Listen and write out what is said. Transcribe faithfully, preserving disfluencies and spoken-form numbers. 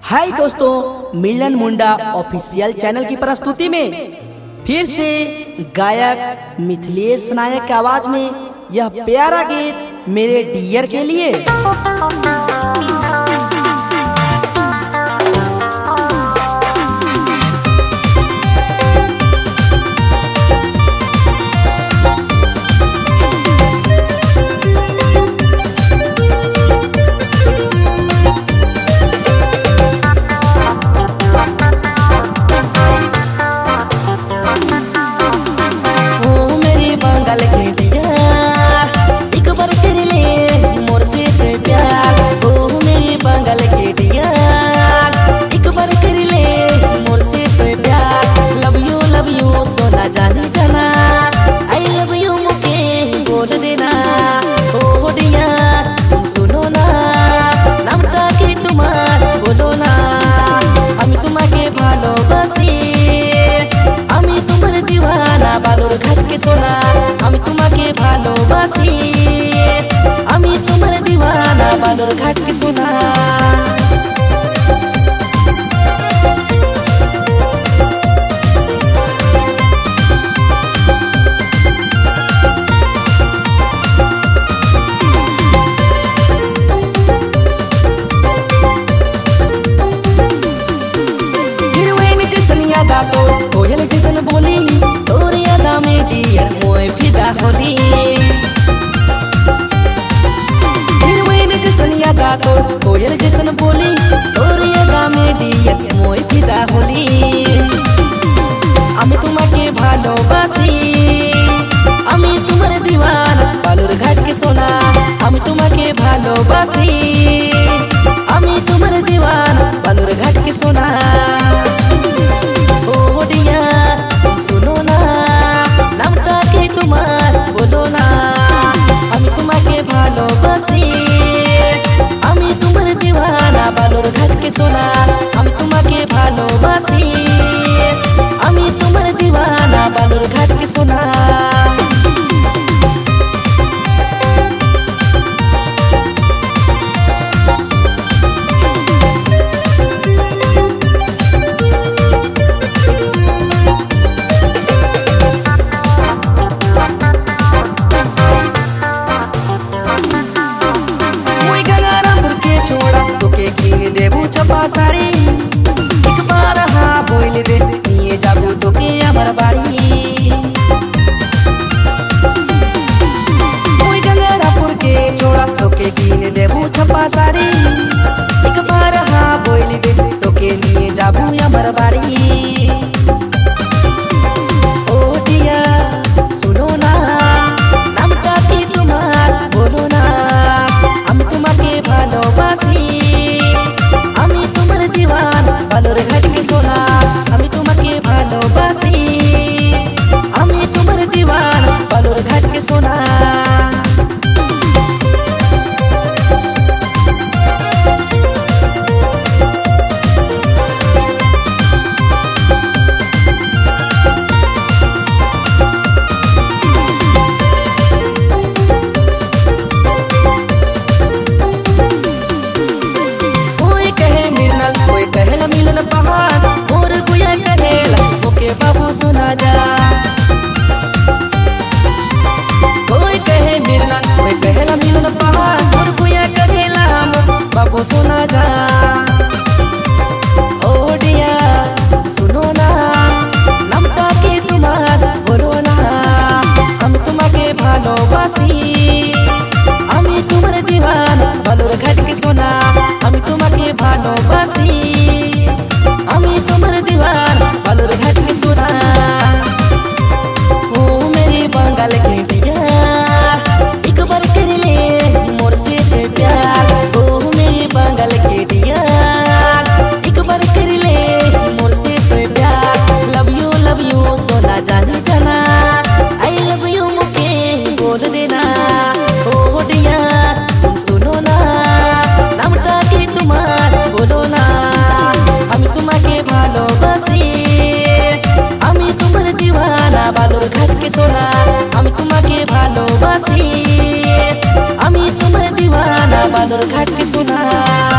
हाय दोस्तों, मिलन मुंडा official channel की प्रस्तुति में फिर से गायक मिथिलेश नायक की आवाज में यह प्यारा गीत मेरे डियर के लिए। बालूर घाट की सुना तो कोयल जैसन बोली तोर यादा में डियर मोए फिदा होली तो कोयल जैसन बोली तोर यादा में डियर मोए फिदा होली আমি তোমাকে ভালোবাসি আমি তোমার দিওয়ানা বালুর ঘাট के सोना আমি তোমাকে ভালোবাসি আমি তোমার দিওয়ানা বালুর ঘাট के सोना बालूर घाट के सोना हम तुम्हाके भालोबासी আমি তোমার দিওয়ানা বালুর ঘাট के सोना छपा साड़ी एक बार हाँ बोल दे निये जाबू तो के अमर बाड़ी कोई गंगारापुर के छोड़ा तो के कीन देबू छपा साड़ी एक बार हाँ बोल दे तो के निये जाबू अमर बाड़ी ओ दिया सुनो ना नाम का की तुम्हार बोलो ना हम तुम्हाके भालोबासी बालूर घाट के सोना আমি তোমাকে ভালোবাসি আমি তোমার দিওয়ানা বালুর ঘাট के सोना बाबू सुना जा कोई कहे मिलना कोई कहला मिलन पहाड़ और कोई कहेला बाबू सुना जा ओ डिया सुनो ना नाम का के तुम्हार बोलो ना हम तुम्हाके भालोबासी আমি তোমার দিওয়ানা বালুর ঘাট के सोना আমি তোমাকে ভালোবাসি আমি তোমার দিওয়ানা बालूर घाट के सोना ओ मेरे बंगाल के डिया एक बार कर ले मोर से प्यार ओ मेरे बंगाल के डिया एक बार कर ले मोर से प्यार लव यू लव यू सोना जानी जाना आई लव यू मुके बोल देना ओ डिया तुम सुनो ना नाम के तुम्हार बोलो ना हम तुम्हाके भालोबासी बालूर घाट के सोना আমি তোমাকে ভালোবাসি আমি তোমার দিওয়ানা বালুর ঘাট के सोना।